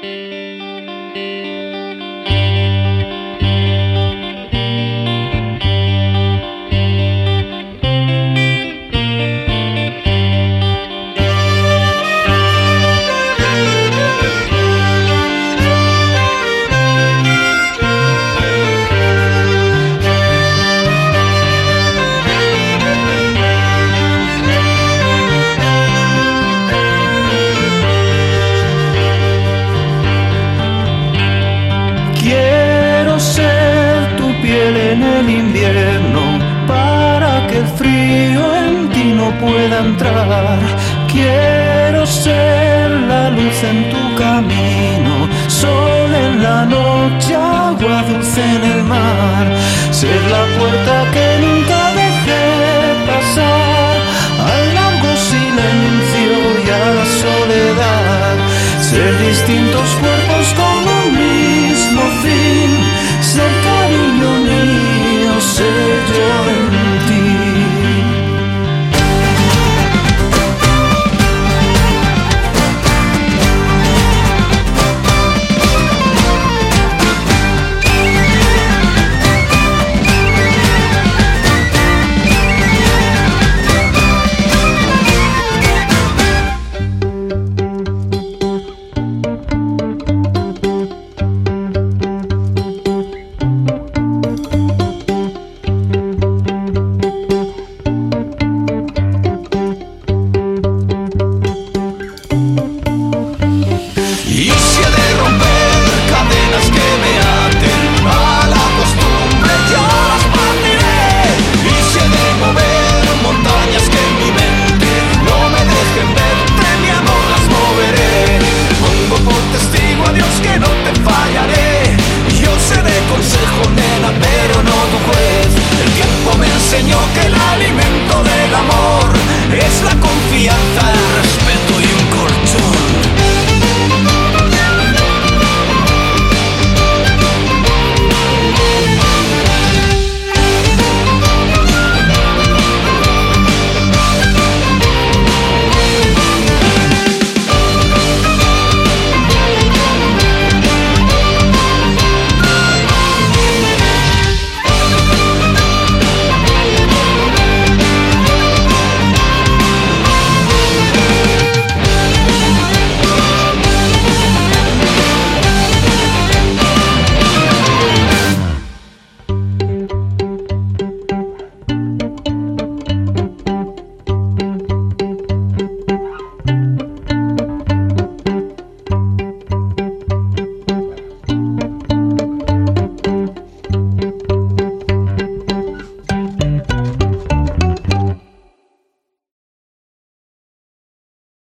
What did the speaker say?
En el invierno, para que el frío en ti no pueda entrar. Quiero ser la luz en tu camino, sol en la noche, agua dulce en el mar. Ser la puerta que nunca dejé pasar al largo silencio y a la soledad. Ser distintos cuerpos con